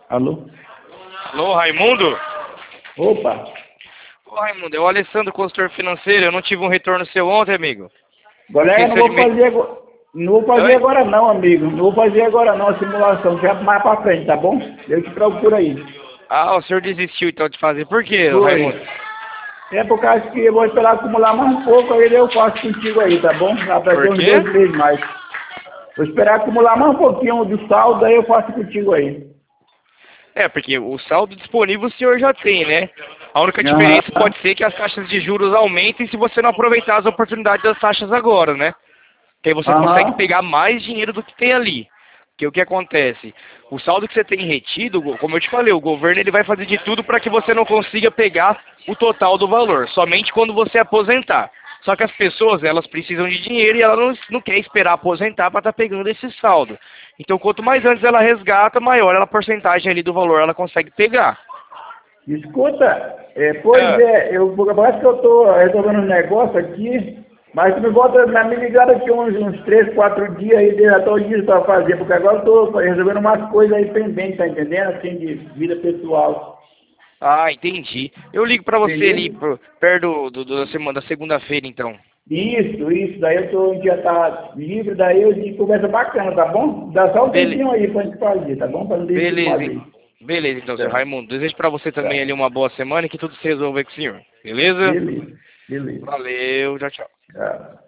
Alô? Alô, Raimundo? Opa! Ô, Raimundo, é o Alessandro, consultor financeiro. Eu não tive um retorno seu ontem, amigo. Colega, não Esqueceu de vou me... fazer agora. Não vou fazer Oi? agora não, amigo. Não vou fazer agora não a simulação. Já mais pra frente, tá bom? Eu te procuro aí. Ah, o senhor desistiu então de fazer. Por quê, Raimundo? Foi. É por causa que eu vou esperar acumular mais um pouco, aí eu faço contigo aí, tá bom? Já vai ter Por uns quê? 2 meses mais. Vou esperar acumular mais um pouquinho do saldo, aí eu faço contigo aí. É, porque o saldo disponível o senhor já tem, né? A única diferença Aham. pode ser que as taxas de juros aumentem se você não aproveitar as oportunidades das taxas agora, né? Que aí você consegue Aham. pegar mais dinheiro do que tem ali. Porque o que acontece? O saldo que você tem retido, como eu te falei, o governo ele vai fazer de tudo para que você não consiga pegar o total do valor, somente quando você aposentar. Só que as pessoas, elas precisam de dinheiro e ela não quer esperar aposentar para estar pegando esse saldo. Então, quanto mais antes ela resgata, maior a porcentagem ali do valor ela consegue pegar. Escuta, pois Ah, é, parece que eu tô resolvendo um negócio aqui, mas tu me volta na me ligada aqui uns 3, 4 dias aí, já tô dias pra fazer, porque agora eu tô resolvendo umas coisas aí pendentes, tá entendendo? Assim, de vida pessoal. entendi. Eu ligo para você ali Beleza? perto da semana, da segunda-feira, então. Isso, daí eu tô um dia tá livre, daí a gente conversa bacana, tá bom? Dá só um Bele tempinho aí pra gente fazer, tá bom? Pra não desistir de uma beleza. vez. Beleza, então, seu Tá, Raimundo. Desejo pra você também tá. ali uma boa semana e que tudo se resolva aí com o senhor. Beleza? Beleza, beleza. Valeu, tchau, tchau. Tá.